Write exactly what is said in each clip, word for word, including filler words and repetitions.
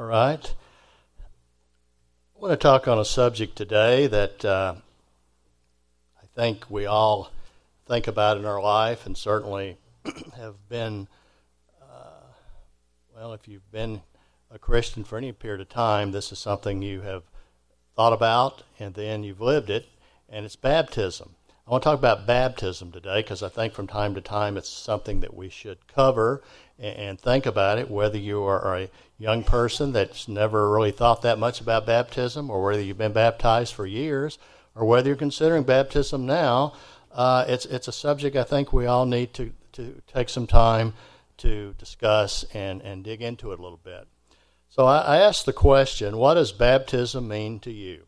right. I want to talk on a subject today that uh, I think we all think about in our life and certainly have been, uh, well, if you've been a Christian for any period of time, this is something you have thought about and then you've lived it, and it's baptism. I want to talk about baptism today because I think from time to time it's something that we should cover and think about it, whether you are a young person that's never really thought that much about baptism, or whether you've been baptized for years, or whether you're considering baptism now. Uh, it's it's a subject I think we all need to, to take some time to discuss and, and dig into it a little bit. So I, I asked the question, what does baptism mean to you?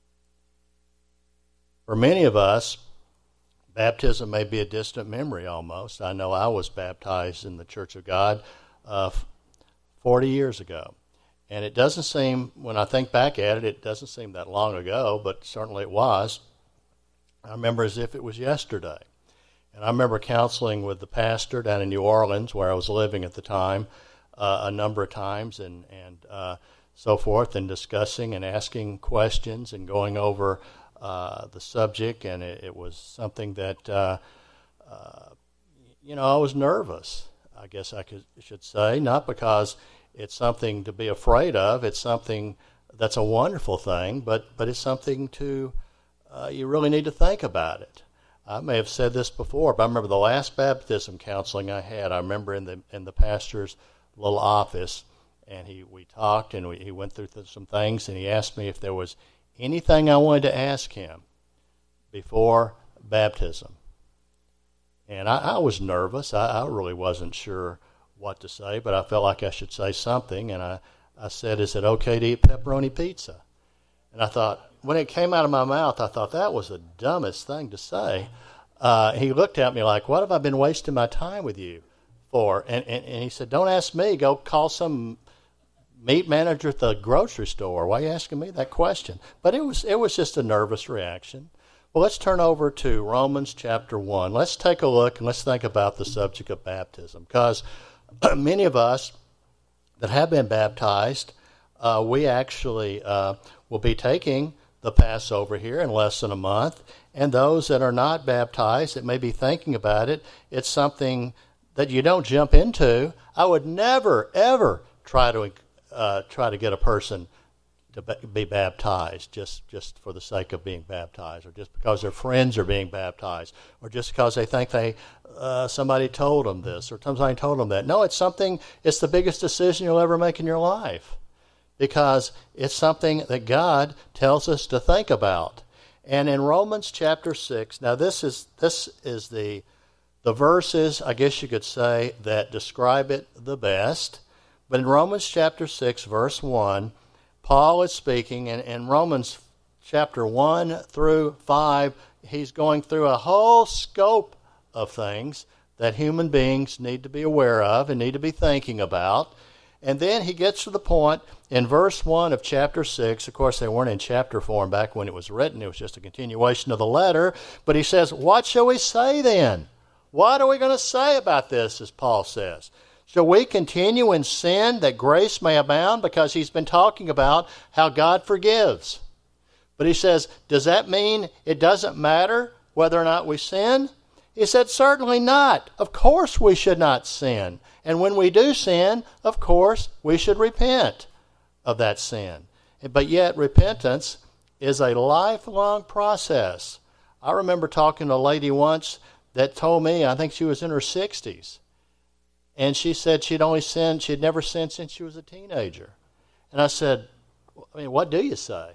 For many of us, baptism may be a distant memory almost. I know I was baptized in the Church of God uh, forty years ago. And it doesn't seem, when I think back at it, it doesn't seem that long ago, but certainly it was. I remember as if it was yesterday. And I remember counseling with the pastor down in New Orleans, where I was living at the time, uh, a number of times and, and uh, so forth, and discussing and asking questions and going over Uh, the subject, and it, it was something that, uh, uh, you know, I was nervous, I guess I could, should say, not because it's something to be afraid of. It's something that's a wonderful thing, but, but it's something to, uh, you really need to think about it. I may have said this before, but I remember the last baptism counseling I had, I remember in the in the pastor's little office, and he we talked, and we, he went through th- some things, and he asked me if there was anything I wanted to ask him before baptism. And I, I was nervous. I, I really wasn't sure what to say, but I felt like I should say something. And I, I said, is it okay to eat pepperoni pizza? And I thought, when it came out of my mouth, I thought that was the dumbest thing to say. Uh, he looked at me like, what have I been wasting my time with you for? And, and, and he said, don't ask me. Go call some meat manager at the grocery store. Why are you asking me that question? But it was it was just a nervous reaction. Well, let's turn over to Romans chapter one. Let's take a look and let's think about the subject of baptism, because many of us that have been baptized, uh, we actually uh, will be taking the Passover here in less than a month, and those that are not baptized that may be thinking about it, it's something that you don't jump into. I would never, ever try to Uh, try to get a person to be baptized just, just for the sake of being baptized, or just because their friends are being baptized, or just because they think they uh, somebody told them this, or somebody told them that. No, it's something, it's the biggest decision you'll ever make in your life, because it's something that God tells us to think about. And in Romans chapter six, now this is this is the the verses, I guess you could say, that describe it the best. But in Romans chapter six, verse one, Paul is speaking, and in Romans chapter one through five, he's going through a whole scope of things that human beings need to be aware of and need to be thinking about. And then he gets to the point in verse one of chapter six. Of course, they weren't in chapter form back when it was written. It was just a continuation of the letter. But he says, what shall we say then? What are we going to say about this, as Paul says? Shall we continue in sin that grace may abound? Because he's been talking about how God forgives. But he says, does that mean it doesn't matter whether or not we sin? He said, certainly not. Of course we should not sin. And when we do sin, of course we should repent of that sin. But yet repentance is a lifelong process. I remember talking to a lady once that told me, I think she was in her sixties, and she said she'd only sinned, she'd never sinned since she was a teenager. And I said, I mean, what do you say?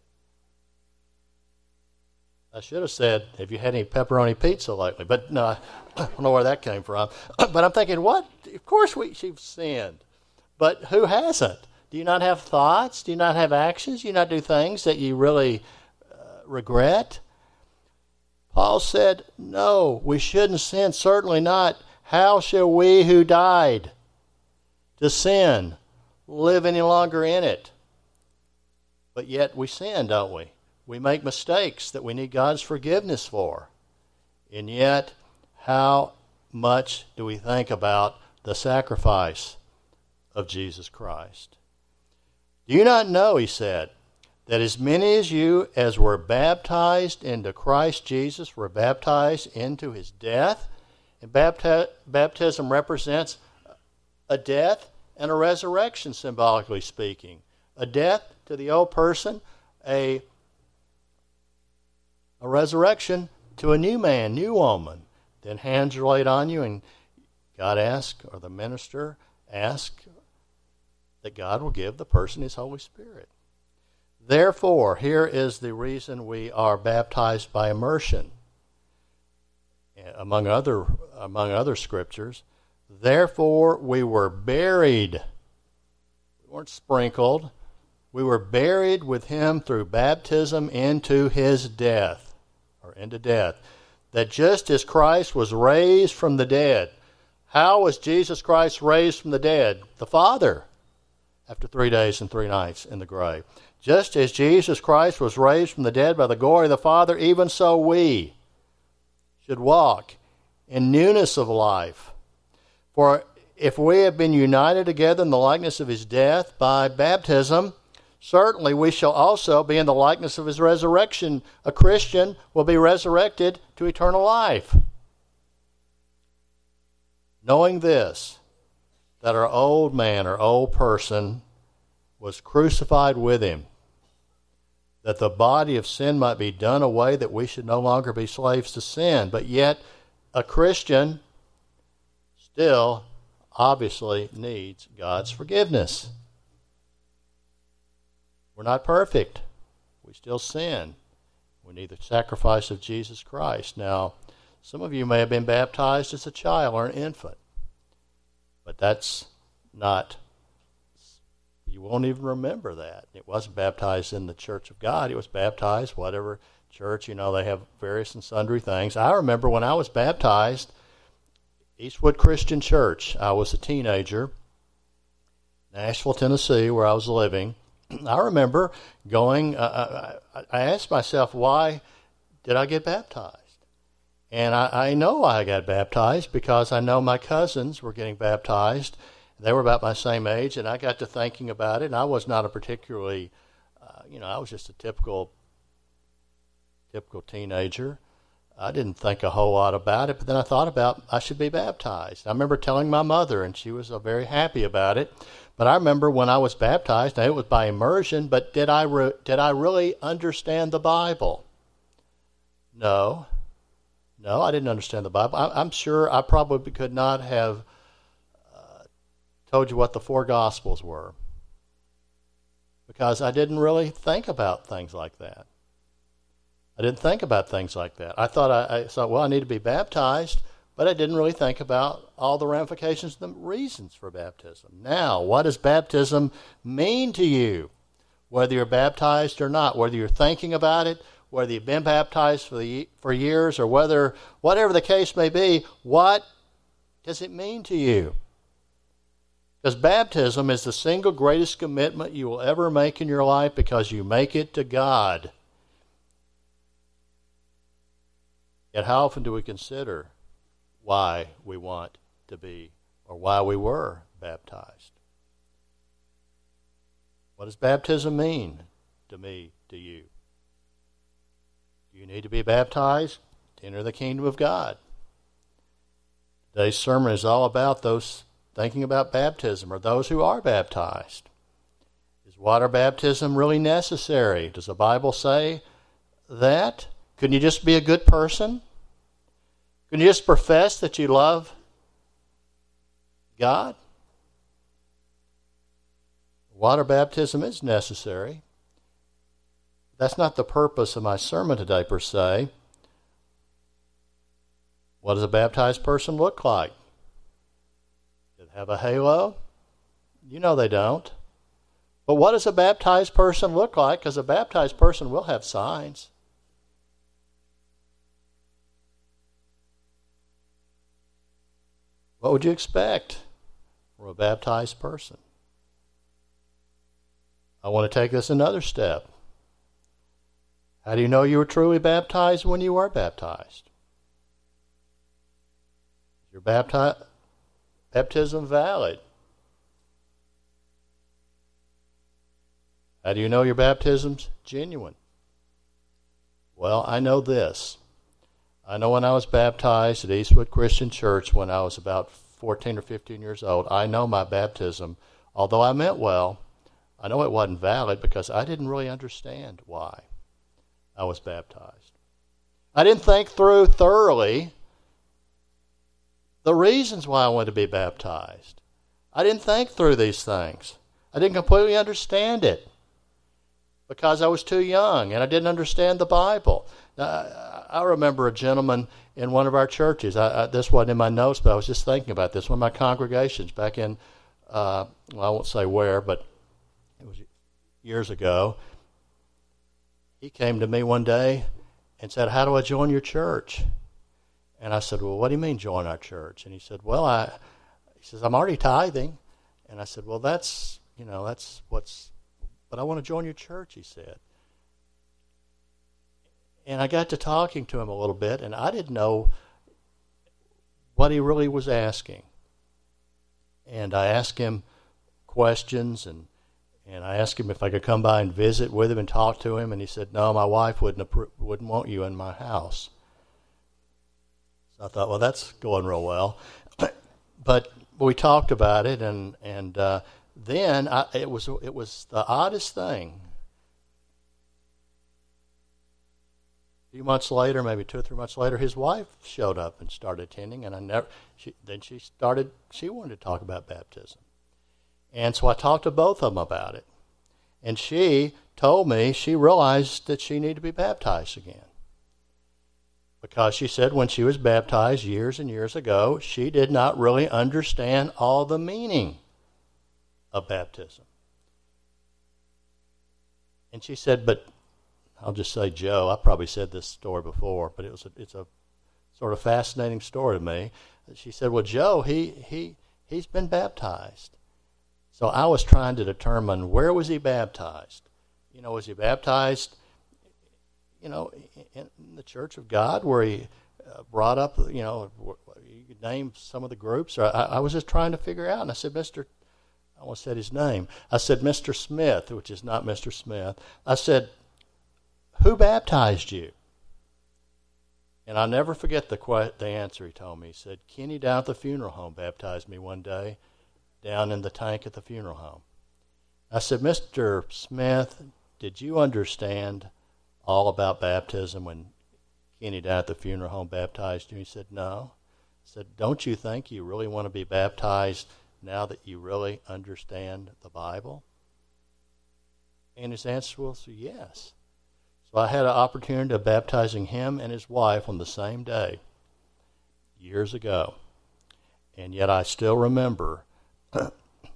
I should have said, have you had any pepperoni pizza lately? But no, I don't know where that came from. But I'm thinking, what? Of course we, she's sinned. But who hasn't? Do you not have thoughts? Do you not have actions? Do you not do things that you really uh, regret? Paul said, no, we shouldn't sin, certainly not. How shall we who died to sin live any longer in it? But yet we sin, don't we? We make mistakes that we need God's forgiveness for. And yet, how much do we think about the sacrifice of Jesus Christ? Do you not know, he said, that as many as you as were baptized into Christ Jesus were baptized into his death? And bapti- baptism represents a death and a resurrection, symbolically speaking. A death to the old person, a, a resurrection to a new man, new woman. Then hands are laid on you, and God asks, or the minister asks, that God will give the person his Holy Spirit. Therefore, here is the reason we are baptized by immersion. Among other, among other scriptures, therefore we were buried. We weren't sprinkled. We were buried with him through baptism into his death, or into death. That just as Christ was raised from the dead. How was Jesus Christ raised from the dead? The Father, after three days and three nights in the grave. Just as Jesus Christ was raised from the dead by the glory of the Father, even so we should walk in newness of life. For if we have been united together in the likeness of his death by baptism, certainly we shall also be in the likeness of his resurrection. A Christian will be resurrected to eternal life. Knowing this, that our old man or old person was crucified with him, that the body of sin might be done away, that we should no longer be slaves to sin. But yet, a Christian still obviously needs God's forgiveness. We're not perfect. We still sin. We need the sacrifice of Jesus Christ. Now, some of you may have been baptized as a child or an infant, but that's not, you won't even remember that. It wasn't baptized in the Church of God. It was baptized, whatever church, you know, they have various and sundry things. I remember when I was baptized, Eastwood Christian Church. I was a teenager, Nashville, Tennessee, where I was living. I remember going, uh, I, I asked myself, why did I get baptized? And I, I know I got baptized because I know my cousins were getting baptized. They were about my same age, and I got to thinking about it, and I was not a particularly, uh, you know, I was just a typical, typical teenager. I didn't think a whole lot about it, but then I thought about I should be baptized. I remember telling my mother, and she was uh, very happy about it. But I remember when I was baptized, now it was by immersion, but did I re- did I really understand the Bible? No. No, I didn't understand the Bible. I, I'm sure I probably could not have uh, told you what the four Gospels were, because I didn't really think about things like that. I didn't think about things like that. I thought, I, I thought, well, I need to be baptized, but I didn't really think about all the ramifications and the reasons for baptism. Now, what does baptism mean to you? Whether you're baptized or not, whether you're thinking about it, whether you've been baptized for the, for years, or whether, whatever the case may be, what does it mean to you? Because baptism is the single greatest commitment you will ever make in your life, because you make it to God. Yet how often do we consider why we want to be, or why we were baptized? What does baptism mean to me, to you? You need to be baptized to enter the kingdom of God. Today's sermon is all about those thinking about baptism, or those who are baptized. Is water baptism really necessary? Does the Bible say that? Couldn't you just be a good person? Couldn't you just profess that you love God? Water baptism is necessary. That's not the purpose of my sermon today, per se. What does a baptized person look like? Does it have a halo? You know they don't. But what does a baptized person look like? Because a baptized person will have signs. What would you expect from a baptized person? I want to take this another step. How do you know you were truly baptized when you were baptized? Is your bapti- baptism valid? How do you know your baptism's genuine? Well, I know this. I know when I was baptized at Eastwood Christian Church when I was about fourteen or fifteen years old, I know my baptism, although I meant well, I know it wasn't valid because I didn't really understand why I was baptized. I didn't think through thoroughly the reasons why I wanted to be baptized. I didn't think through these things. I didn't completely understand it because I was too young and I didn't understand the Bible. Now, I remember a gentleman in one of our churches. I, I, this wasn't in my notes, but I was just thinking about this. One of my congregations back in, uh, well, I won't say where, but it was years ago. He came to me one day and said, "How do I join your church?" And I said, "Well, what do you mean join our church?" And he said, "Well, I," he says, "I'm already tithing." And I said, "Well, that's, you know, that's what's, but I want to join your church," he said. And I got to talking to him a little bit, and I didn't know what he really was asking. And I asked him questions, and and I asked him if I could come by and visit with him and talk to him, and he said, "No, my wife wouldn't appro- wouldn't want you in my house." So I thought, well, that's going real well. But we talked about it, and and uh, then I, it was it was the oddest thing. A few months later, maybe two or three months later, his wife showed up and started attending, and I never. She, then she started. She wanted to talk about baptism, and so I talked to both of them about it. And she told me she realized that she needed to be baptized again, because she said when she was baptized years and years ago, she did not really understand all the meaning of baptism. And she said, but. I'll just say Joe. I probably said this story before, but it was a, it's a sort of fascinating story to me. She said, well, Joe, he he he's been baptized. So I was trying to determine, where was he baptized? You know, was he baptized, you know, in the Church of God, where he uh, brought up, you know, you could name some of the groups? Or I, I was just trying to figure out, and I said, Mister I almost said his name. I said, Mister Smith, which is not Mister Smith. I said, who baptized you? And I'll never forget the que- the answer he told me. He said, Kenny down at the funeral home baptized me one day down in the tank at the funeral home. I said, Mister Smith, did you understand all about baptism when Kenny down at the funeral home baptized you? He said, no. I said, don't you think you really want to be baptized now that you really understand the Bible? And his answer was yes. So I had an opportunity of baptizing him and his wife on the same day, years ago. And yet I still remember that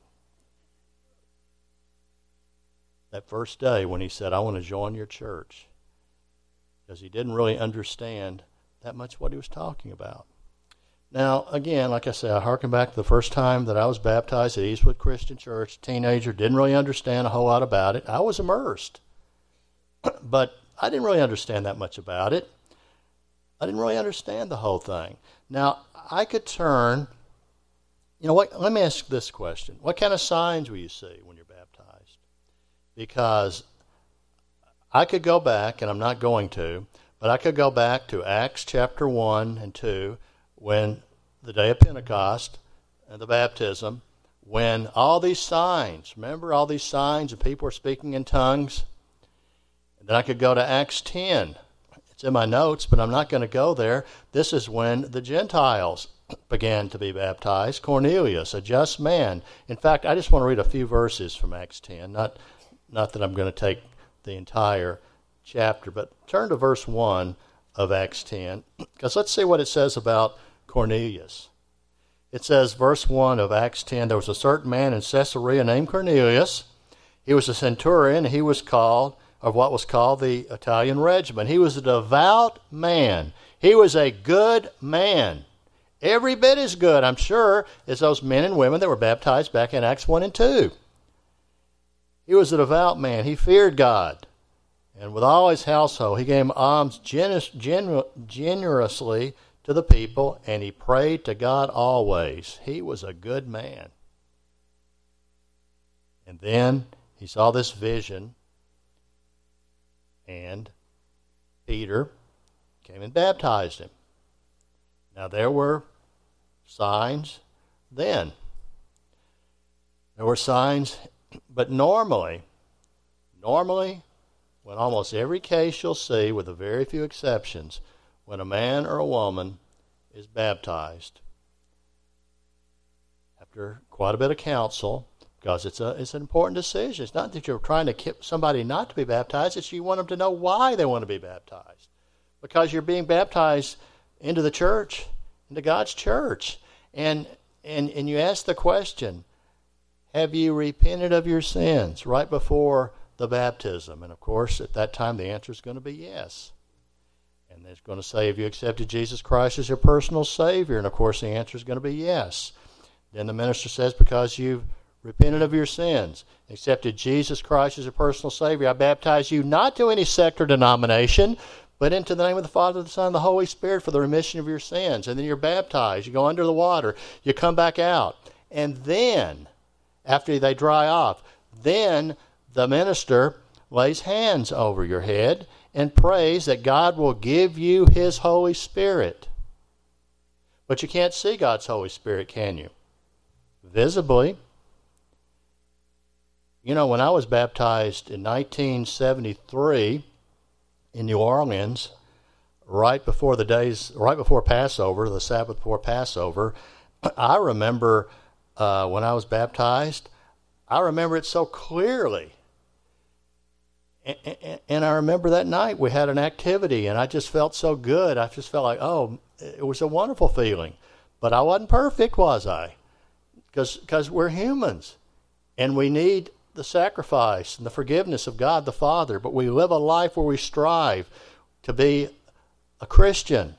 first day when he said, I want to join your church, because he didn't really understand that much what he was talking about. Now, again, like I said, I harken back to the first time that I was baptized at Eastwood Christian Church. Teenager, didn't really understand a whole lot about it. I was immersed, but I didn't really understand that much about it. I didn't really understand the whole thing. Now, I could turn, you know what, let me ask this question. What kind of signs will you see when you're baptized? Because I could go back, and I'm not going to, but I could go back to Acts chapter one and two, when the day of Pentecost and the baptism, when all these signs, remember all these signs and people were speaking in tongues? And then I could go to Acts ten. It's in my notes, but I'm not going to go there. This is when the Gentiles began to be baptized. Cornelius, a just man. In fact, I just want to read a few verses from Acts ten. Not, not that I'm going to take the entire chapter, but turn to verse one of Acts ten, because let's see what it says about Cornelius. It says, verse one of Acts ten, there was a certain man in Caesarea named Cornelius. He was a centurion. He was called, of what was called the Italian regiment. He was a devout man. He was a good man. Every bit as good, I'm sure, as those men and women that were baptized back in Acts one and two. He was a devout man. He feared God. And with all his household, he gave alms generous, genu- generously to the people, and he prayed to God always. He was a good man. And then he saw this vision, and Peter came and baptized him. Now there were signs then. There were signs, but normally, normally, when almost every case you'll see, with a very few exceptions, when a man or a woman is baptized, after quite a bit of counsel, because it's a it's an important decision. It's not that you're trying to keep somebody not to be baptized, it's you want them to know why they want to be baptized. Because you're being baptized into the church, into God's church. And and and you ask the question, have you repented of your sins right before the baptism? And of course, at that time, the answer is going to be yes. And it's going to say, have you accepted Jesus Christ as your personal Savior? And of course, the answer is going to be yes. Then the minister says, because you've repented of your sins, accepted Jesus Christ as your personal Savior, I baptize you not to any sect or denomination, but into the name of the Father, the Son, and the Holy Spirit for the remission of your sins. And then you're baptized. You go under the water. You come back out. And then, after they dry off, then the minister lays hands over your head and prays that God will give you His Holy Spirit. But you can't see God's Holy Spirit, can you? Visibly. You know, when I was baptized in nineteen seventy-three in New Orleans, right before the days, right before Passover, the Sabbath before Passover, I remember uh, when I was baptized, I remember it so clearly. And, and I remember that night we had an activity, and I just felt so good. I just felt like, oh, it was a wonderful feeling. But I wasn't perfect, was I? Because because we're humans, and we need the sacrifice and the forgiveness of God the Father. But we live a life where we strive to be a Christian.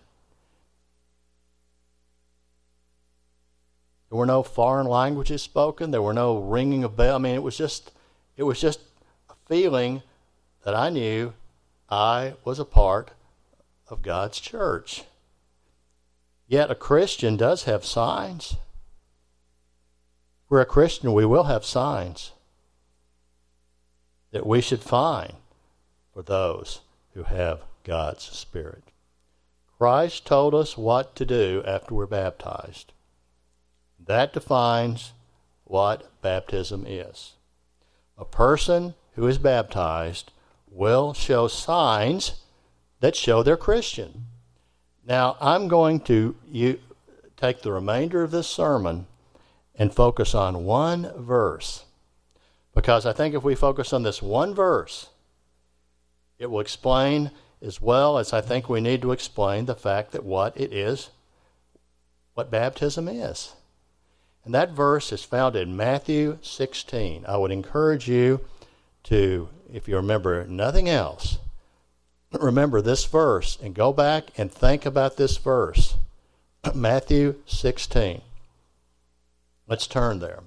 There were no foreign languages spoken. There were no ringing of bells. I mean, it was just it was just a feeling that I knew I was a part of God's church. Yet a Christian does have signs. If we're a Christian, we will have signs that we should find for those who have God's Spirit. Christ told us what to do after we're baptized. That defines what baptism is. A person who is baptized will show signs that show they're Christian. Now, I'm going to you, take the remainder of this sermon and focus on one verse. Because I think if we focus on this one verse, it will explain as well as I think we need to explain the fact that what it is, what baptism is. And that verse is found in Matthew sixteen. I would encourage you to, if you remember nothing else, remember this verse and go back and think about this verse. Matthew sixteen. Let's turn there.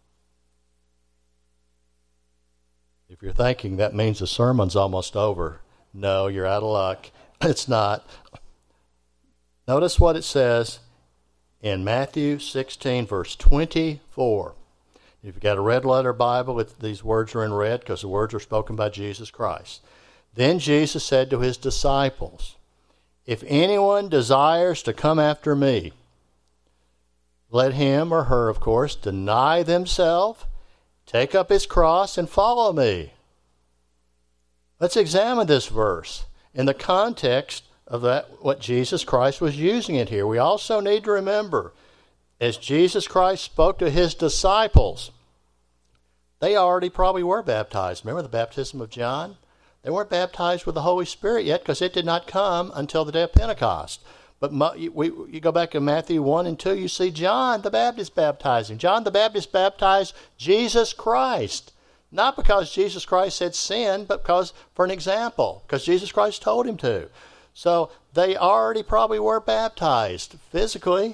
If you're thinking that means the sermon's almost over, no, you're out of luck. It's not. Notice what it says in Matthew sixteen, verse twenty-four. If you've got a red letter Bible, it, these words are in red because the words are spoken by Jesus Christ. Then Jesus said to his disciples, if anyone desires to come after me, let him or her, of course, deny themselves, take up his cross, and follow me. Let's examine this verse in the context of that what Jesus Christ was using it here. We also need to remember, as Jesus Christ spoke to his disciples, they already probably were baptized. Remember the baptism of John? They weren't baptized with the Holy Spirit yet because it did not come until the day of Pentecost. But we, you go back to Matthew one and two, you see John the Baptist baptizing. John the Baptist baptized Jesus Christ. Not because Jesus Christ said sin, but because for an example, because Jesus Christ told him to. So they already probably were baptized physically.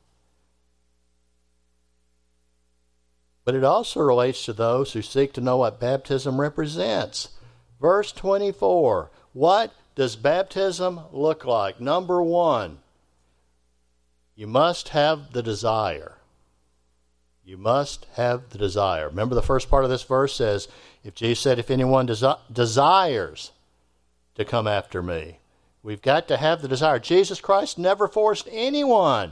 But it also relates to those who seek to know what baptism represents. Verse twenty-four, what does baptism look like? Number one, you must have the desire. You must have the desire. Remember the first part of this verse says, if Jesus said, if anyone desi- desires to come after me, we've got to have the desire. Jesus Christ never forced anyone.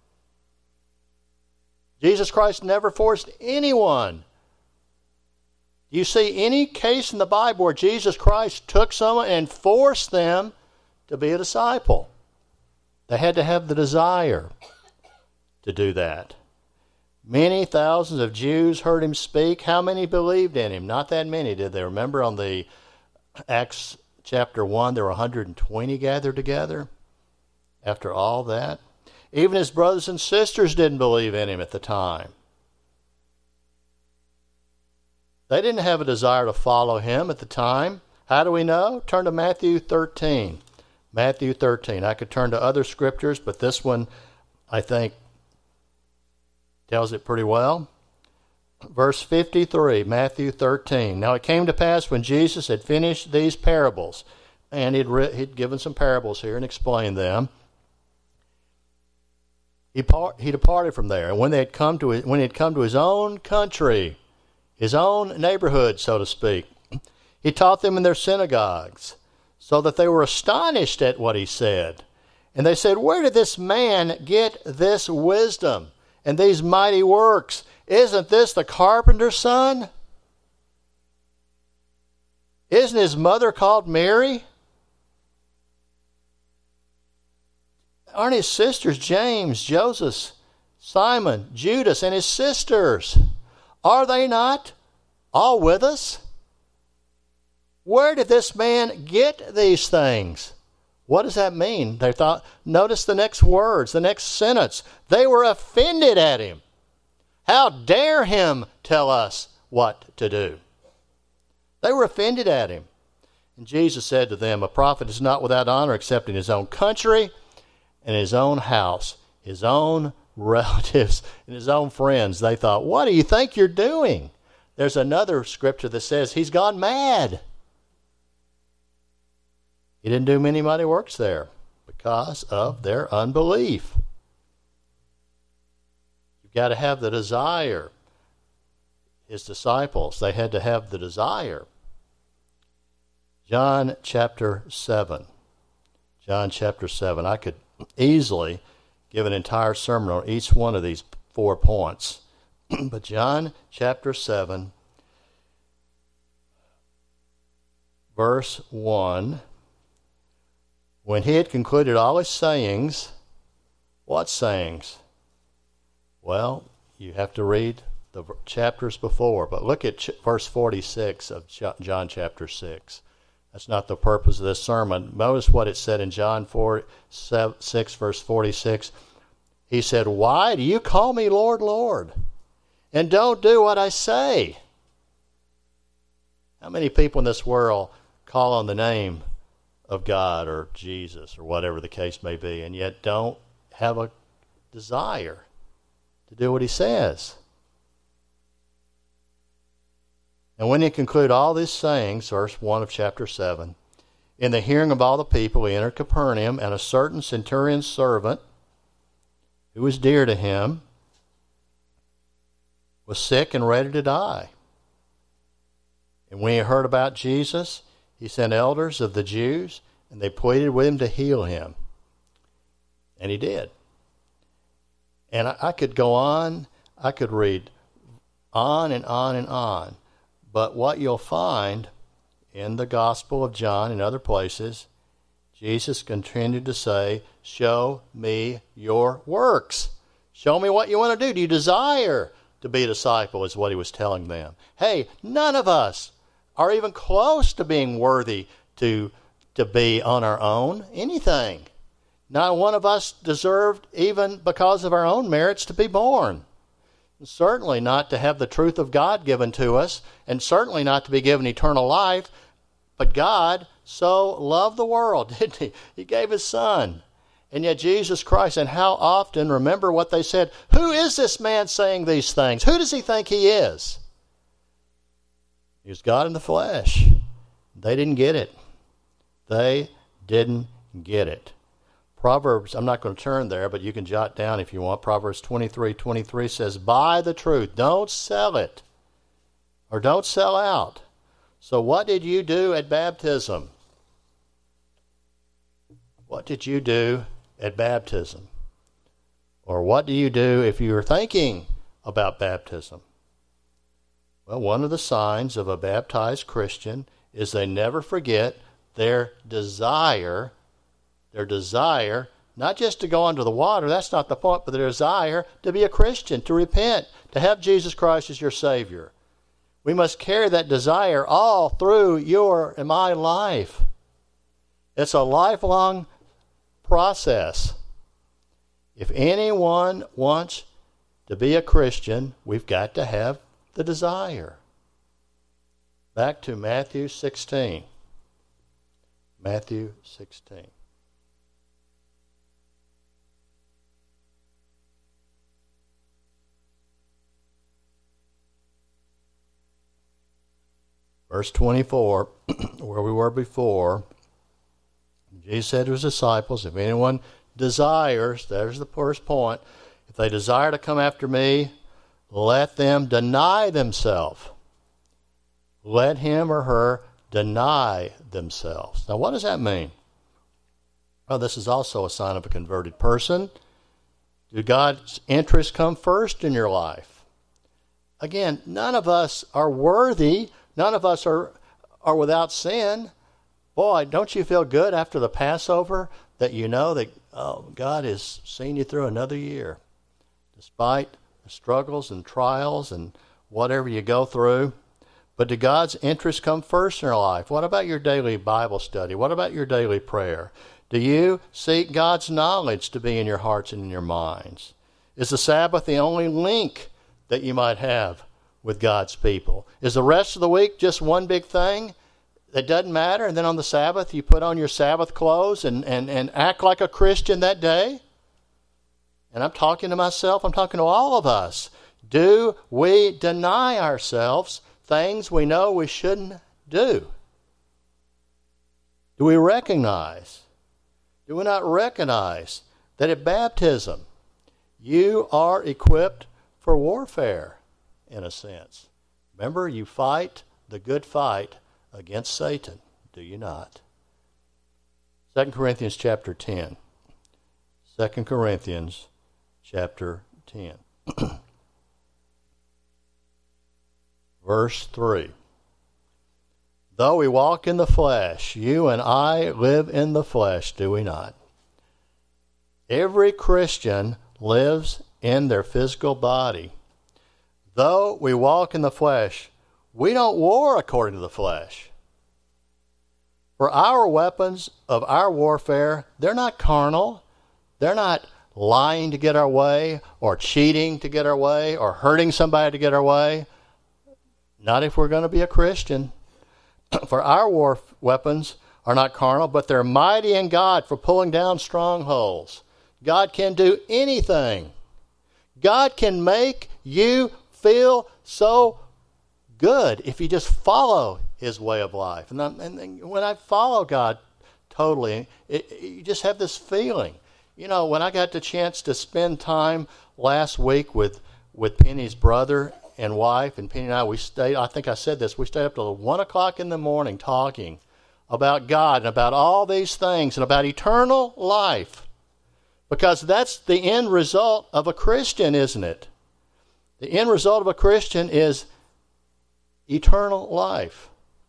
Jesus Christ never forced anyone. Do you see any case in the Bible where Jesus Christ took someone and forced them to be a disciple? They had to have the desire to do that. Many thousands of Jews heard him speak. How many believed in him? Not that many, did they? Remember on the Acts chapter one, there were one hundred twenty gathered together after all that. Even his brothers and sisters didn't believe in him at the time. They didn't have a desire to follow him at the time. How do we know? Turn to Matthew thirteen. Matthew thirteen. I could turn to other scriptures, but this one, I think, tells it pretty well. Verse fifty-three, Matthew thirteen. Now it came to pass when Jesus had finished these parables, and he'd, re- he'd given some parables here and explained them, he, par- he departed from there. And when they had come to his, when he had come to his own country, his own neighborhood, so to speak, he taught them in their synagogues, so that they were astonished at what he said. And they said, where did this man get this wisdom and these mighty works? Isn't this the carpenter's son? Isn't his mother called Mary? Aren't his sisters James, Joseph, Simon, Judas, and his sisters? Are they not all with us? Where did this man get these things? What does that mean? They thought, notice the next words, the next sentence. They were offended at him. How dare him tell us what to do? They were offended at him. And Jesus said to them, a prophet is not without honor except in his own country and his own house, his own relatives and his own friends. They thought, what do you think you're doing? There's another scripture that says he's gone mad. He didn't do many mighty works there because of their unbelief. You've got to have the desire. His disciples, they had to have the desire. John chapter seven. John chapter seven. I could easily give an entire sermon on each one of these four points. But John chapter seven, verse one. When he had concluded all his sayings, what sayings? Well, you have to read the chapters before, but look at ch- verse forty-six of Ch- John chapter six. That's not the purpose of this sermon. Notice what it said in John four, seven, six, verse forty-six. He said, why do you call me Lord, Lord, and don't do what I say? How many people in this world call on the name of God or Jesus or whatever the case may be, and yet don't have a desire to do what he says? And when he concluded all these sayings, verse one of chapter seven, in the hearing of all the people, he entered Capernaum, and a certain centurion's servant, who was dear to him, was sick and ready to die. And when he heard about Jesus, he sent elders of the Jews, and they pleaded with him to heal him. And he did. And I, I could go on, I could read on and on and on. But what you'll find in the Gospel of John and other places, Jesus continued to say, show me your works. Show me what you want to do. Do you desire to be a disciple, is what he was telling them. Hey, none of us are even close to being worthy to, to be on our own anything. Not one of us deserved, even because of our own merits, to be born. Certainly not to have the truth of God given to us, and certainly not to be given eternal life. But God so loved the world, didn't he? He gave his son. And yet Jesus Christ, and how often, remember what they said, who is this man saying these things? Who does he think he is? He was God in the flesh. They didn't get it. They didn't get it. Proverbs, I'm not going to turn there, but you can jot down if you want. Proverbs twenty-three twenty-three says, buy the truth. Don't sell it. Or don't sell out. So what did you do at baptism? What did you do at baptism? Or what do you do if you are thinking about baptism? Well, one of the signs of a baptized Christian is they never forget their desire, their desire, not just to go under the water, that's not the point, but their desire to be a Christian, to repent, to have Jesus Christ as your Savior. We must carry that desire all through your and my life. It's a lifelong process. If anyone wants to be a Christian, we've got to have the desire. Back to Matthew sixteen. Matthew sixteen. Verse twenty-four, where we were before, Jesus said to his disciples, if anyone desires, there's the first point, if they desire to come after me, let them deny themselves. Let him or her deny themselves. Now, what does that mean? Well, this is also a sign of a converted person. Do God's interests come first in your life? Again, none of us are worthy. None of us are, are without sin. Boy, don't you feel good after the Passover that you know that oh, God has seen you through another year, despite the struggles and trials and whatever you go through. But do God's interests come first in your life? What about your daily Bible study? What about your daily prayer? Do you seek God's knowledge to be in your hearts and in your minds? Is the Sabbath the only link that you might have with God's people? Is the rest of the week just one big thing that doesn't matter, and then on the Sabbath you put on your Sabbath clothes and, and, and act like a Christian that day? And I'm talking to myself, I'm talking to all of us. Do we deny ourselves things we know we shouldn't do? Do we recognize, do we not recognize that at baptism you are equipped for warfare, in a sense? Remember, you fight the good fight against Satan, do you not? Second Corinthians chapter ten. Second Corinthians chapter ten. Verse three. Though we walk in the flesh, you and I live in the flesh, do we not? Every Christian lives in their physical body. Though we walk in the flesh, we don't war according to the flesh. For our weapons of our warfare, they're not carnal. They're not lying to get our way, or cheating to get our way, or hurting somebody to get our way. Not if we're going to be a Christian. For our war weapons are not carnal, but they're mighty in God for pulling down strongholds. God can do anything. God can make you feel so good if you just follow his way of life. And, and when I follow God totally, it, it, you just have this feeling. You know, when I got the chance to spend time last week with, with Penny's brother and wife, and Penny and I, we stayed, I think I said this, we stayed up till one o'clock in the morning talking about God and about all these things and about eternal life. Because that's the end result of a Christian, isn't it? The end result of a Christian is eternal life.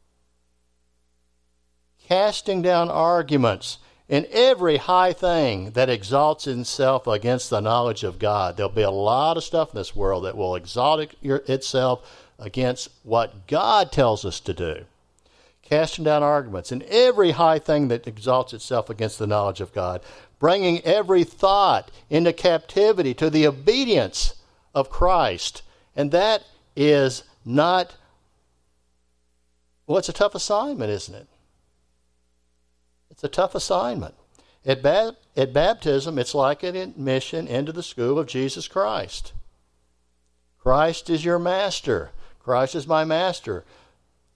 Casting down arguments in every high thing that exalts itself against the knowledge of God. There'll be a lot of stuff in this world that will exalt it, itself against what God tells us to do. Casting down arguments in every high thing that exalts itself against the knowledge of God. Bringing every thought into captivity to the obedience of Christ. And that is not, well, it's a tough assignment, isn't it? It's a tough assignment. At, ba- at baptism, it's like an admission into the school of Jesus Christ. Christ is your master. Christ is my master.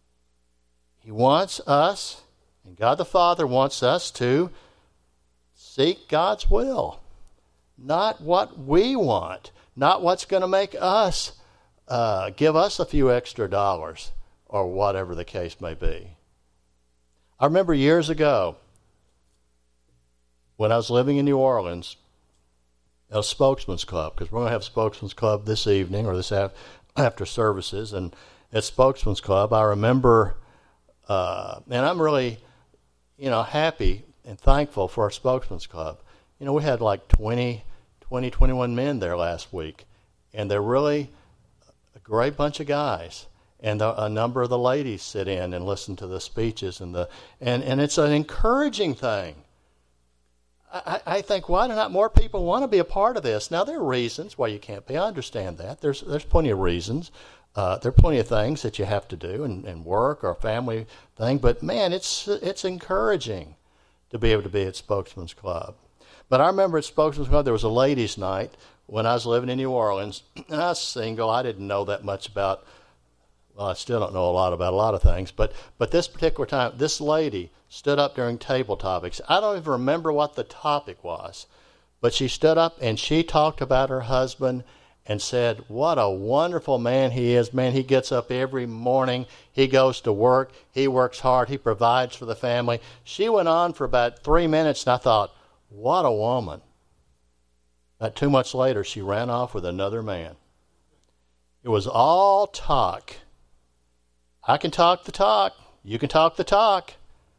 He wants us, and God the Father wants us to seek God's will, not what we want, not what's going to make us uh, give us a few extra dollars or whatever the case may be. I remember years ago when I was living in New Orleans, a spokesman's club, because we're going to have spokesman's club this evening or this af- after services, and at spokesman's club, I remember, uh, and I'm really, you know, happy and thankful for our spokesman's club. You know, we had like twenty, twenty, twenty-one men there last week, and they're really a great bunch of guys. And the, a number of the ladies sit in and listen to the speeches, and the and, and it's an encouraging thing. I, I think why do not more people want to be a part of this? Now, there are reasons why you can't be. I understand that. There's there's plenty of reasons. Uh, there are plenty of things that you have to do, and, and work or family thing. But, man, it's it's encouraging to be able to be at Spokesman's Club. But I remember at Spokesman's Club there was a ladies' night when I was living in New Orleans, and I was single. I didn't know that much about, well, I still don't know a lot about a lot of things. But, but this particular time, this lady stood up during table topics. I don't even remember what the topic was, but she stood up and she talked about her husband and said, what a wonderful man he is. Man, he gets up every morning. He goes to work. He works hard. He provides for the family. She went on for about three minutes, and I thought, what a woman. About two months later, she ran off with another man. It was all talk. I can talk the talk. You can talk the talk.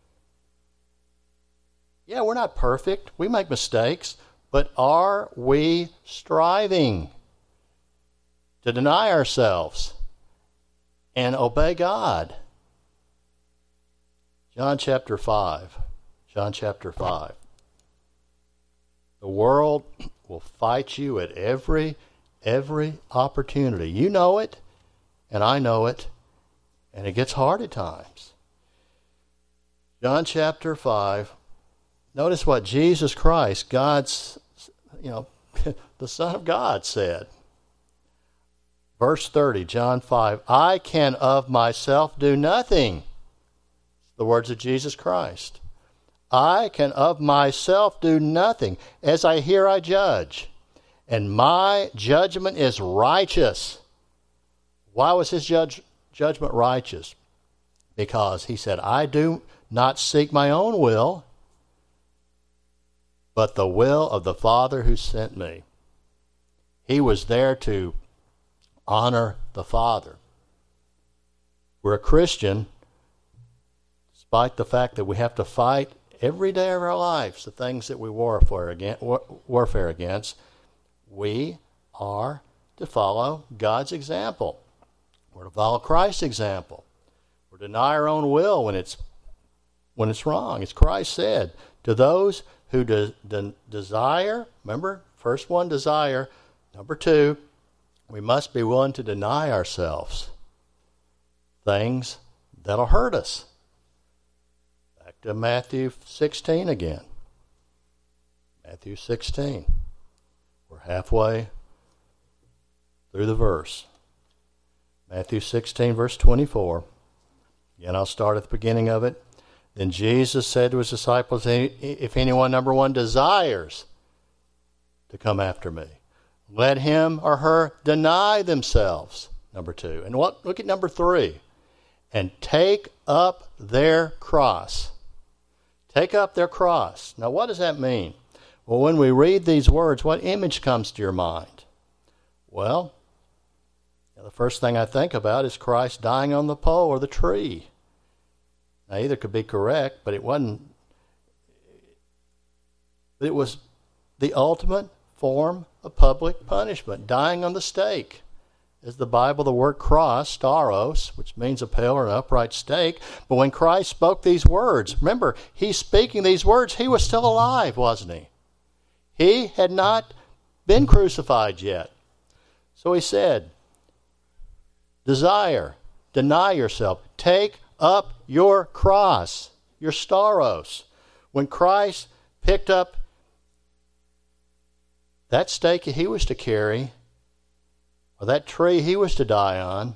Yeah, we're not perfect. We make mistakes. But are we striving to deny ourselves and obey God? John chapter five. John chapter five. The world will fight you at every, every opportunity. You know it, and I know it, and it gets hard at times. John chapter five. Notice what Jesus Christ, God's, you know, the Son of God said. Verse thirty, John five, I can of myself do nothing. The words of Jesus Christ. I can of myself do nothing. As I hear, I judge. And my judgment is righteous. Why was his judge, judgment righteous? Because he said, I do not seek my own will, but the will of the Father who sent me. He was there to honor the Father. We're a Christian, despite the fact that we have to fight every day of our lives the things that we warfare against. Warfare against. We are to follow God's example. We're to follow Christ's example. We're to deny our own will when it's when it's wrong. As Christ said, to those who de- de- desire, remember, first one, desire. Number two, we must be willing to deny ourselves things that'll hurt us. Back to Matthew sixteen again. Matthew sixteen. We're halfway through the verse. Matthew sixteen, verse twenty-four. Again, I'll start at the beginning of it. Then Jesus said to his disciples, if anyone, number one, desires to come after me, let him or her deny themselves, number two. And what? Look at number three. And take up their cross. Take up their cross. Now, what does that mean? Well, when we read these words, what image comes to your mind? Well, the first thing I think about is Christ dying on the pole or the tree. Now, either could be correct, but it wasn't. It was the ultimate form of public punishment, dying on the stake. As the Bible, the word cross, stauros, which means a pale or an upright stake. But when Christ spoke these words, remember, he's speaking these words, he was still alive, wasn't he? He had not been crucified yet. So he said, desire, deny yourself, take up your cross, your stauros. When Christ picked up that stake he was to carry, or that tree he was to die on,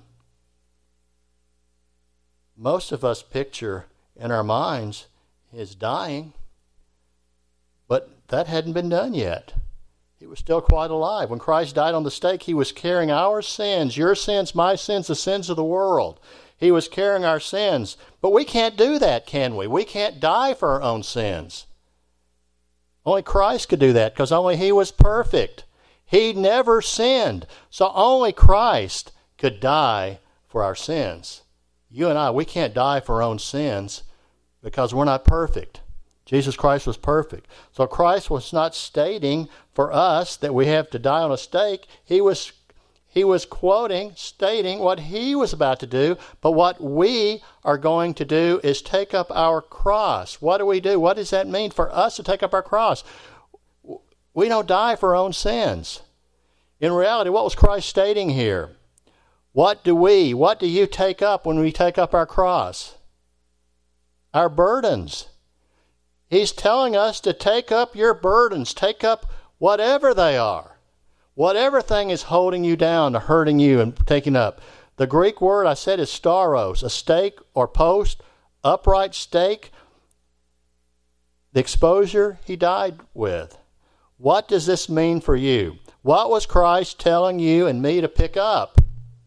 most of us picture in our minds his dying. But But that hadn't been done yet. He was still quite alive. When Christ died on the stake, he was carrying our sins, your sins, my sins, the sins of the world. He was carrying our sins. But we can't do that, can we? We can't die for our own sins. Only Christ could do that because only he was perfect. He never sinned. So only Christ could die for our sins. You and I, we can't die for our own sins because we're not perfect. Jesus Christ was perfect. So Christ was not stating for us that we have to die on a stake. He was he was quoting, stating what he was about to do, but what we are going to do is take up our cross. What do we do? What does that mean for us to take up our cross? We don't die for our own sins. In reality, what was Christ stating here? What do we, what do you take up when we take up our cross? Our burdens. He's telling us to take up your burdens, take up whatever they are. Whatever thing is holding you down, or hurting you and taking up. The Greek word I said is stauros, a stake or post, upright stake. The exposure he died with. What does this mean for you? What was Christ telling you and me to pick up?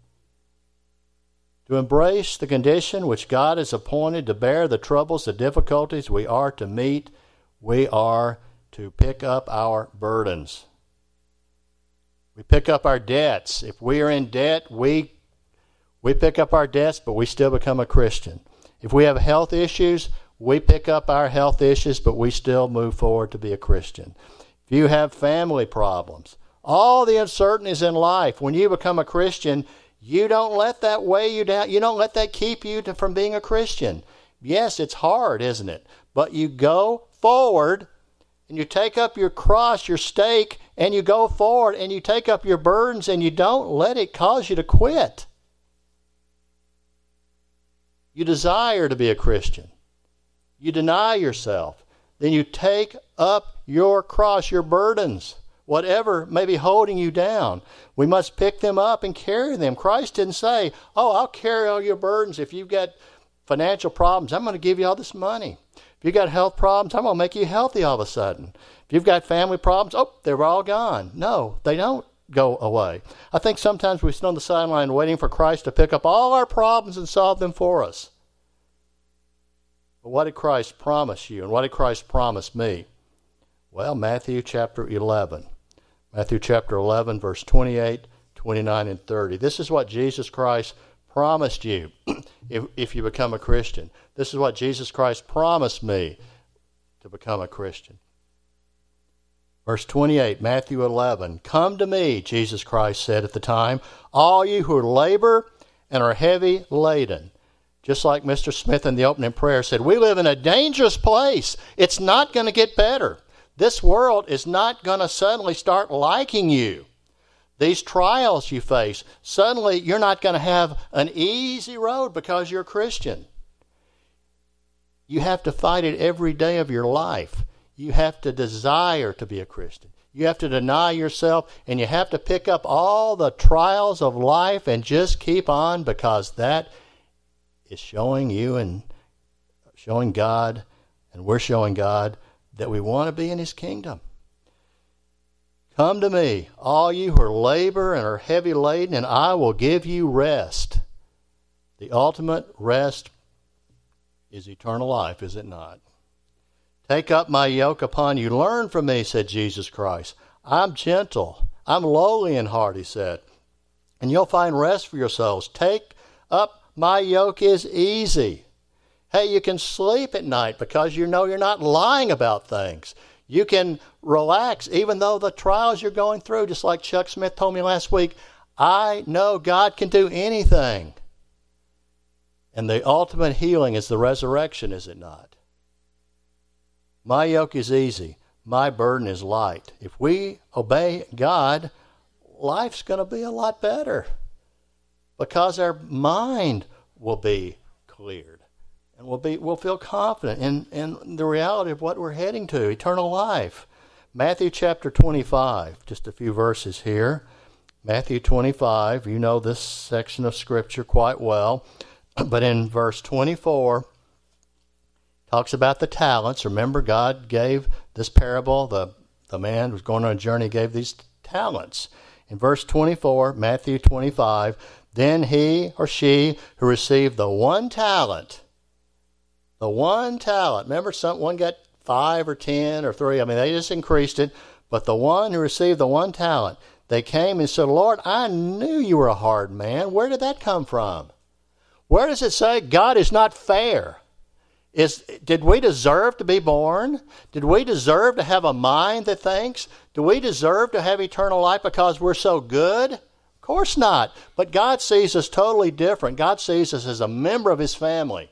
To embrace the condition which God has appointed to bear the troubles, the difficulties we are to meet. We are to pick up our burdens. We pick up our debts. If we are in debt, we we pick up our debts, but we still become a Christian. If we have health issues, we pick up our health issues, but we still move forward to be a Christian. If you have family problems, all the uncertainties in life, when you become a Christian, you don't let that weigh you down. You don't let that keep you to, from being a Christian. Yes, it's hard, isn't it? But you go forward and you take up your cross, your stake, and you go forward and you take up your burdens and you don't let it cause you to quit. You desire to be a Christian. You deny yourself. Then you take up your cross, your burdens, whatever may be holding you down. We must pick them up and carry them. Christ didn't say, oh, I'll carry all your burdens. If you've got financial problems, I'm going to give you all this money. If you've got health problems, I'm going to make you healthy all of a sudden. If you've got family problems, oh, they're all gone. No, they don't go away. I think sometimes we sit on the sideline waiting for Christ to pick up all our problems and solve them for us. But what did Christ promise you, and what did Christ promise me? Well, Matthew chapter eleven. Matthew chapter eleven, verse twenty-eight, twenty-nine, and thirty. This is what Jesus Christ promised you if, if you become a Christian. This is what Jesus Christ promised me to become a Christian. Verse twenty-eight, Matthew eleven. Come to me, Jesus Christ said at the time, all you who labor and are heavy laden. Just like Mister Smith in the opening prayer said, we live in a dangerous place. It's not going to get better. This world is not going to suddenly start liking you. These trials you face, suddenly you're not going to have an easy road because you're a Christian. You have to fight it every day of your life. You have to desire to be a Christian. You have to deny yourself, and you have to pick up all the trials of life and just keep on, because that is showing you and showing God, and we're showing God that we want to be in His kingdom. Come to me, all you who are labor and are heavy laden, and I will give you rest. The ultimate rest is eternal life, is it not? Take up my yoke upon you. Learn from me, said Jesus Christ. I'm gentle. I'm lowly in heart, he said. And you'll find rest for your souls. Take up my yoke is easy. Hey, you can sleep at night because you know you're not lying about things. You can relax even though the trials you're going through, just like Chuck Smith told me last week, I know God can do anything. And the ultimate healing is the resurrection, is it not? My yoke is easy. My burden is light. If we obey God, life's going to be a lot better because our mind will be cleared. And we'll be we'll feel confident in, in the reality of what we're heading to, eternal life. Matthew chapter twenty-five, just a few verses here. Matthew twenty-five, you know this section of Scripture quite well. But in verse twenty-four, talks about the talents. Remember, God gave this parable, the, the man who was going on a journey gave these talents. In verse twenty-four, Matthew twenty-five, then he or she who received the one talent, the one talent, remember some, one got five or ten or three, I mean they just increased it, but the one who received the one talent, they came and said, Lord, I knew you were a hard man. Where did that come from? Where does it say God is not fair? Is, did we deserve to be born? Did we deserve to have a mind that thinks? Do we deserve to have eternal life because we're so good? Of course not. But God sees us totally different. God sees us as a member of his family.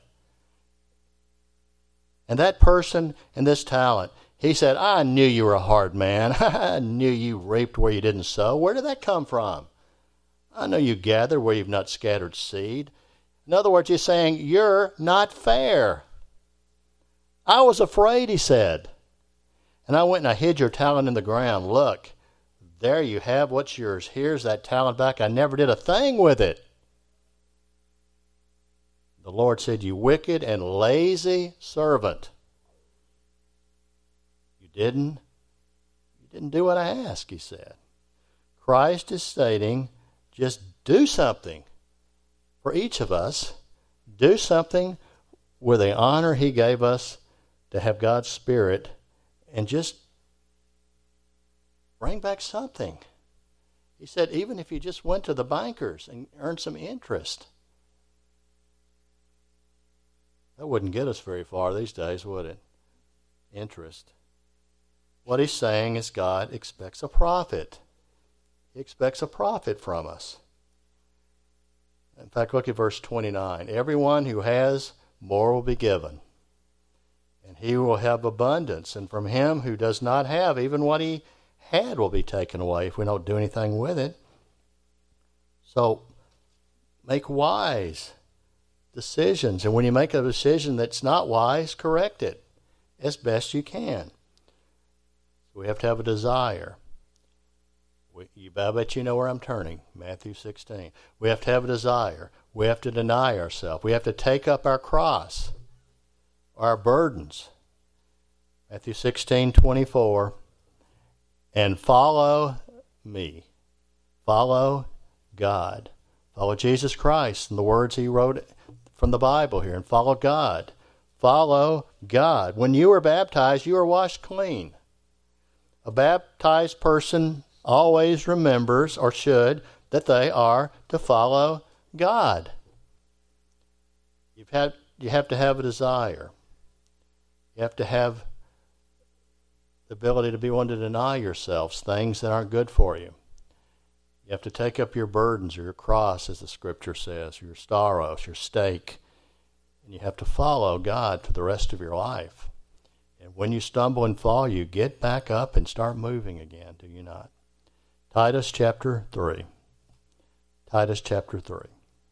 And that person and this talent, he said, I knew you were a hard man. I knew you reaped where you didn't sow. Where did that come from? I know you gathered where you've not scattered seed. In other words, he's saying, you're not fair. I was afraid, he said. And I went and I hid your talent in the ground. Look, there you have what's yours. Here's that talent back. I never did a thing with it. The Lord said, you wicked and lazy servant. You didn't, you didn't do what I asked, he said. Christ is stating, just do something for each of us. Do something with the honor he gave us to have God's Spirit, and just bring back something. He said, even if you just went to the bankers and earned some interest. That wouldn't get us very far these days, would it? Interest. What he's saying is God expects a profit. He expects a profit from us. In fact, look at verse twenty-nine. Everyone who has, more will be given. And he will have abundance. And from him who does not have, even what he had will be taken away if we don't do anything with it. So, make wise decisions. And when you make a decision that's not wise, correct it as best you can. We have to have a desire. We, you, I bet you know where I'm turning. Matthew sixteen. We have to have a desire. We have to deny ourselves. We have to take up our cross, our burdens. Matthew sixteen twenty-four. And follow me. Follow God. Follow Jesus Christ and the words he wrote from the Bible here. And follow God. Follow God. When you were baptized, you were washed clean. A baptized person always remembers, or should, that they are to follow God. You've had, you have to have a desire. You have to have the ability to be one to deny yourselves things that aren't good for you. You have to take up your burdens or your cross, as the Scripture says, your staros, your stake, and you have to follow God for the rest of your life. And when you stumble and fall, you get back up and start moving again, do you not? Titus chapter three. Titus chapter three.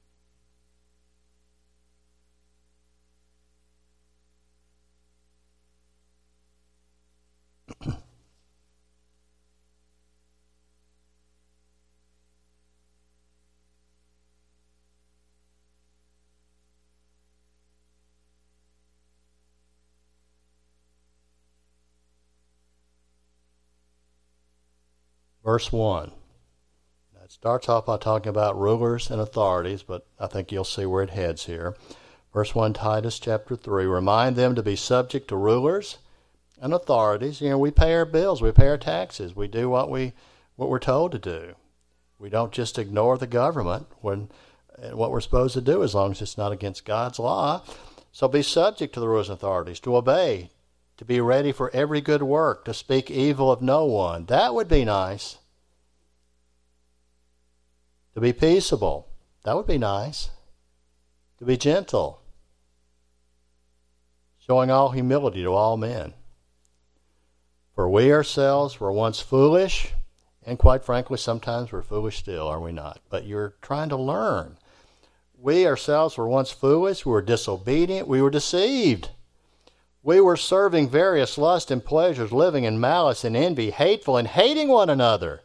Verse one. It starts off by talking about rulers and authorities, but I think you'll see where it heads here. Verse one, Titus chapter three. Remind them to be subject to rulers and authorities. You know, we pay our bills, we pay our taxes, we do what we what we're told to do. We don't just ignore the government when what we're supposed to do, as long as it's not against God's law. So be subject to the rulers and authorities, to obey, to be ready for every good work, to speak evil of no one. That would be nice. To be peaceable. That would be nice. To be gentle. Showing all humility to all men. For we ourselves were once foolish, and quite frankly, sometimes we're foolish still, are we not? But you're trying to learn. We ourselves were once foolish, we were disobedient, we were deceived. We were serving various lusts and pleasures, living in malice and envy, hateful and hating one another.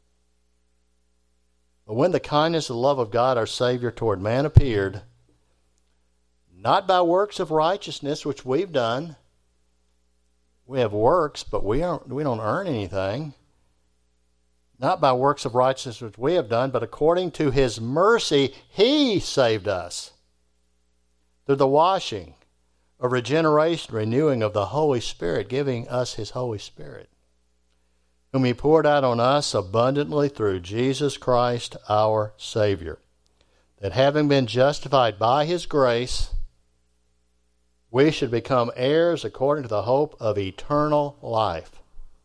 But when the kindness and love of God our Savior toward man appeared, not by works of righteousness which we've done, we have works, but we aren't, we don't earn anything. Not by works of righteousness which we have done, but according to his mercy, he saved us through the washing of regeneration, renewing of the Holy Spirit, giving us his Holy Spirit, whom he poured out on us abundantly through Jesus Christ our Savior, that having been justified by his grace, we should become heirs according to the hope of eternal life.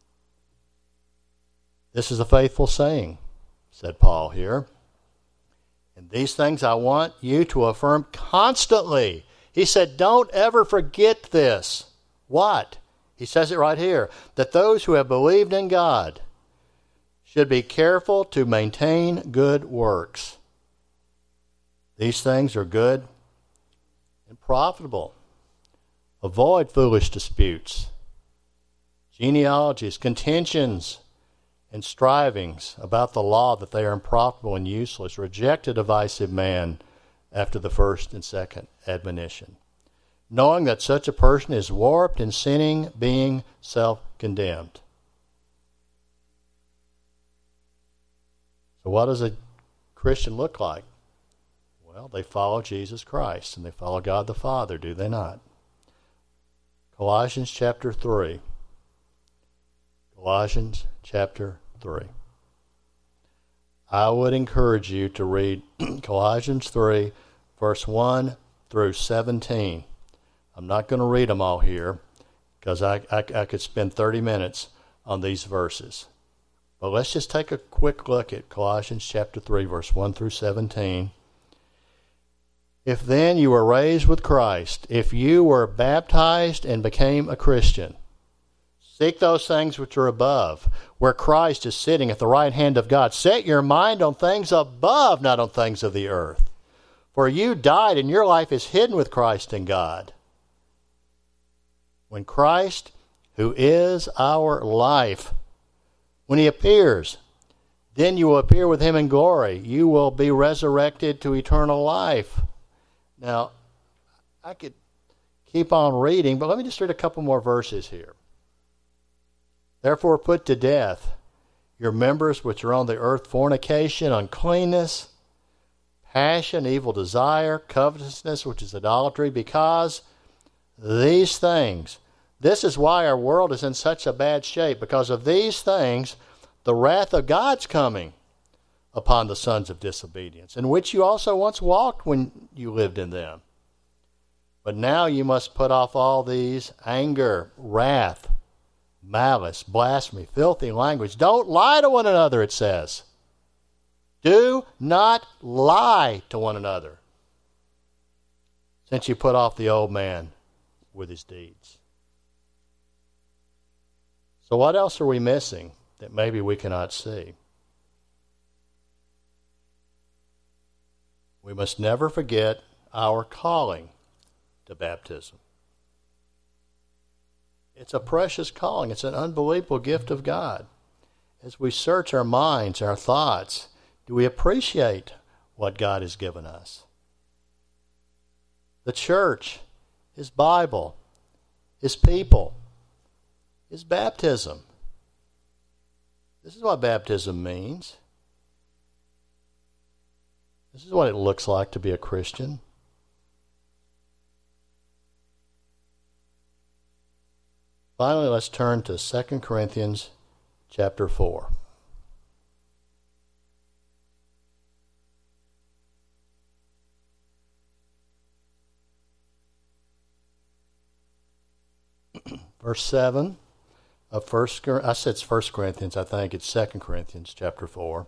This is a faithful saying, said Paul here. And these things I want you to affirm constantly. He said, don't ever forget this. What? He says it right here, that those who have believed in God should be careful to maintain good works. These things are good and profitable. Avoid foolish disputes, genealogies, contentions, and strivings about the law, that they are unprofitable and useless. Reject a divisive man after the first and second admonition, knowing that such a person is warped in sinning, being self-condemned. So what does a Christian look like? Well, they follow Jesus Christ, and they follow God the Father, do they not? Colossians chapter three. Colossians chapter three. I would encourage you to read Colossians three, verse one through seventeen. I'm not going to read them all here because I, I, I could spend thirty minutes on these verses. But let's just take a quick look at Colossians chapter three, verse one through seventeen. If then you were raised with Christ, if you were baptized and became a Christian, seek those things which are above, where Christ is sitting at the right hand of God. Set your mind on things above, not on things of the earth. For you died, and your life is hidden with Christ in God. When Christ, who is our life, when he appears, then you will appear with him in glory. You will be resurrected to eternal life. Now, I could keep on reading, but let me just read a couple more verses here. Therefore put to death your members which are on the earth, fornication, uncleanness, passion, evil desire, covetousness, which is idolatry, because these things, this is why our world is in such a bad shape, because of these things the wrath of God's coming upon the sons of disobedience, in which you also once walked when you lived in them. But now you must put off all these: anger, wrath, malice, blasphemy, filthy language. Don't lie to one another, it says. Do not lie to one another, since you put off the old man with his deeds. So what else are we missing that maybe we cannot see? We must never forget our calling to baptism. It's a precious calling. It's an unbelievable gift of God. As we search our minds, our thoughts, do we appreciate what God has given us? The church, his Bible, his people, his baptism. This is what baptism means. This is what it looks like to be a Christian. Finally, let's turn to Second Corinthians chapter four. Verse seven of First, I said it's First Corinthians, I think it's Second Corinthians chapter four.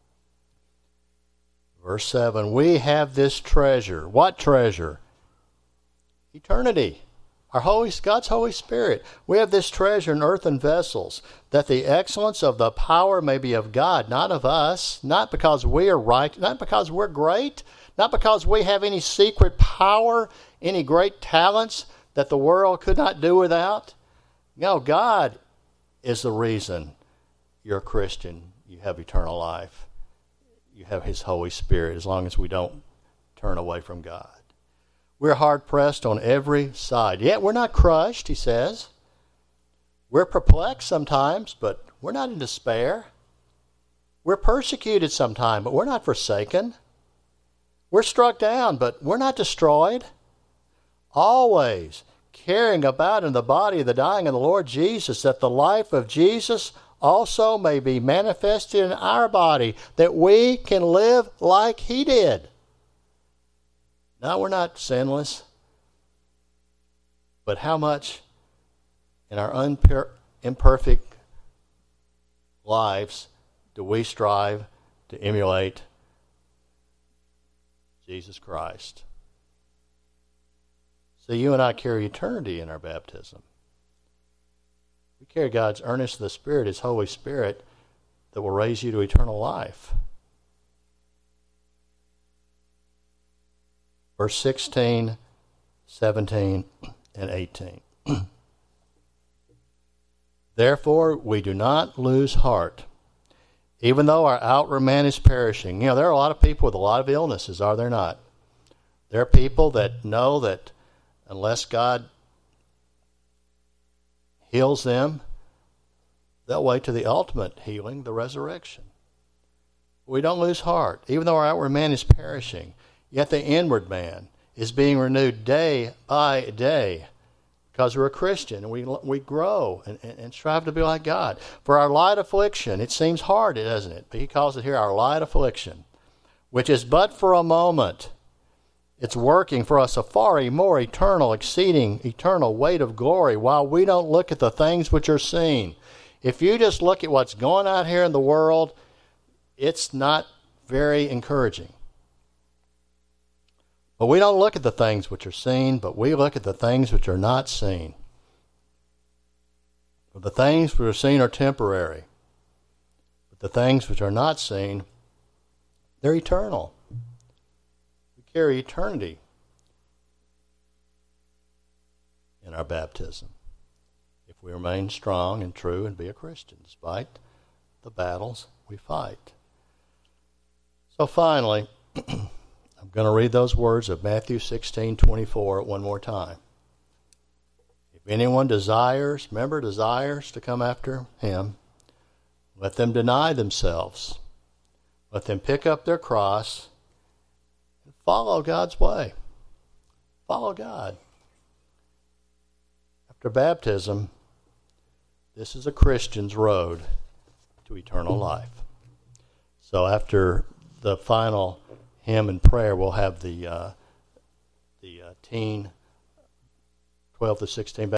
Verse seven, we have this treasure. What treasure? Eternity. Our Holy, God's Holy Spirit. We have this treasure in earthen vessels, that the excellence of the power may be of God, not of us, not because we are right, not because we're great, not because we have any secret power, any great talents that the world could not do without. No, God is the reason you're a Christian. You have eternal life. You have his Holy Spirit, as long as we don't turn away from God. We're hard-pressed on every side. Yet we're not crushed, he says. We're perplexed sometimes, but we're not in despair. We're persecuted sometimes, but we're not forsaken. We're struck down, but we're not destroyed. Always carrying about in the body of the dying of the Lord Jesus, that the life of Jesus also may be manifested in our body, that we can live like he did. Now, we're not sinless, but how much in our unper- imperfect lives do we strive to emulate Jesus Christ? So you and I carry eternity in our baptism. We carry God's earnest of the Spirit, his Holy Spirit, that will raise you to eternal life. Verse sixteen, seventeen, and eighteen. Therefore, we do not lose heart, even though our outward man is perishing. You know, there are a lot of people with a lot of illnesses, are there not? There are people that know that unless God heals them, they'll wait to the ultimate healing, the resurrection. We don't lose heart, even though our outward man is perishing. Yet the inward man is being renewed day by day, because we're a Christian and we we grow and, and, and strive to be like God. For our light affliction, it seems hard, doesn't it? But he calls it here our light affliction, which is but for a moment. It's working for us a far more eternal, exceeding eternal weight of glory, while we don't look at the things which are seen. If you just look at what's going on here in the world, it's not very encouraging. But we don't look at the things which are seen, but we look at the things which are not seen. For the things which are seen are temporary, but the things which are not seen, they're eternal. We carry eternity in our baptism if we remain strong and true and be a Christian, despite the battles we fight. So finally, I'm going to read those words of Matthew sixteen twenty-four one more time. If anyone desires, remember, desires to come after him, let them deny themselves. Let them pick up their cross and follow God's way. Follow God. After baptism, this is a Christian's road to eternal life. So after the final hymn and prayer, we'll have the uh, the uh, teen twelve to sixteen